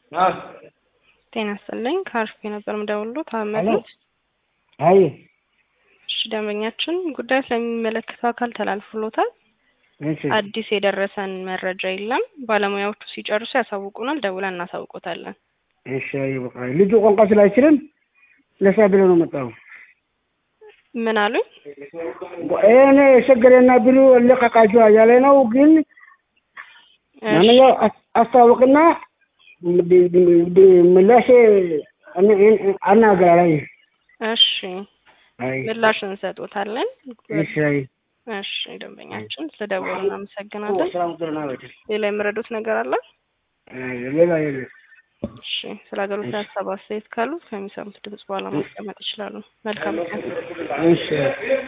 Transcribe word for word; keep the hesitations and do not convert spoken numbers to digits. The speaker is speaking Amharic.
አዎ ጤና ይስጥልኝ ካርፌ ነበር የምደውልልዎት አህመድ ነው። አይ እሺ ደንበኛችን ጉዳይ ስለሚመለከተው አካል ተላልፎሎታል። እሺ አዲስ የደረሰን መረጃ የለም። ባለሙያዎቹ ሲጨርሱ ያሳውቁናል፣ ደውለን እናሳውቆታለን። እሺ በቃ ልጁ ቋንቋ ስላይችልም ለሳ ብሎ ነው መጣው። ምን አሉኝ? እኔ ሸገረና ብሉ ለቀቃጁ ያለ ነው ግን ማንኛ አስተዋወቅና ምላሽ አናገራይ። እሺ ምላሽ እንሰጥዎታለን። እሺ አይ እሺ ደንበኛችን ስለደወሉ እናመሰግናለን። ሌላ የምረዱት ነገር አለ? ሌላ የለም። እሺ ስለ አገሩት ሀሳብ አስተያየት ካሉት ከሚሰሙት ድምጽ በኋላ ማስቀመጥ ይችላሉ። መልካም ቀን። እሺ